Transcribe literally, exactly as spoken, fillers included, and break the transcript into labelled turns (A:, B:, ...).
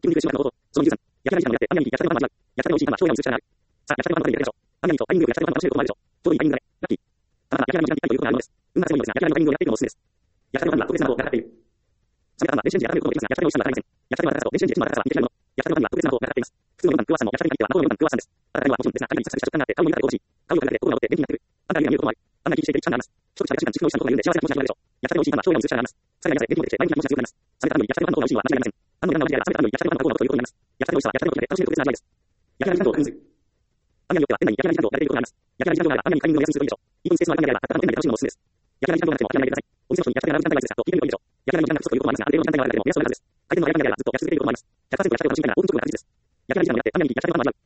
A: 気分に苦しむのこと、そのにじゅうさん、焼き上げ時間をやって、アミヤに焼き上げのまま焼き上げの美味しいパンは、醤油を数時間ある。さあ、焼き上げのままでやるでしょう。アミヤにと、アイミングを焼き上げのまま教えることもあるでしょう。ちょうどいいタイミングだね。ラッキー。あなたは焼き上げの時間にぴったりということがあるのです。運が強いのですが、焼き上げのタイミングをやっているのもおすすめです。焼き上げのパンには特別なのをがかかっている。それから電子レンジで温めることもできますが、焼き上げの美味しさはわかりません。焼き上げの温かさと電子レンジでいちじかんまで温めますと、普通のよんパンクロワッサンも焼き上げの時間にぴったりとは生のよんパンクロワッサンです。普通のよんパンクロワッサンです。あなたにはもちろん別な中にサクサク食感があって、香りも苦手で美味しい。香りを嗅ぐだけで心が躍って元気になってくる。あなたには見えることもある。あなたに生きていて力があります。一口食べが時間軸の美味しさのことが言うので幸せな気持ちになるでしょう。焼き上げの美味しいパンは醤油が薄い力があります。さらに皆さん元気もできて前向きな気持ちが強くなります。冷めたパンより焼き上げのパンの方が美味しいのは間違いありません。パンの値段の割合で焼き上げのパンの方が良いことは間違いありません。パンの値段の割合で焼き上げのパンの方が楽しめることになります。焼き上げの美味しさは焼き上げのパンの方がより安いので、焼き上げの時間と運水。アミヤによっては店内に焼き上げの時間と言われていることがあります。焼き上げの時間とがアミヤに買い物を安いするといいでしょう。イートインスペースのあるアミヤではたくさんの店内で楽しむのもおすすめです。焼き上げの時間とがなくても諦めないでください。お店の人に焼き上げの時間帯がいつですかと聞いてみるといいでしょう。焼き上げの時間が不足ということもありますが、ある程度の時間帯があるだけでも目安の中です。回転の早いアミヤではずっと焼き続けることもあります。ひゃくパーセント焼き上げの時間ならオーブン直後からはちじです。焼き上げの時間をやってアミヤに焼き上げのパンを味わう。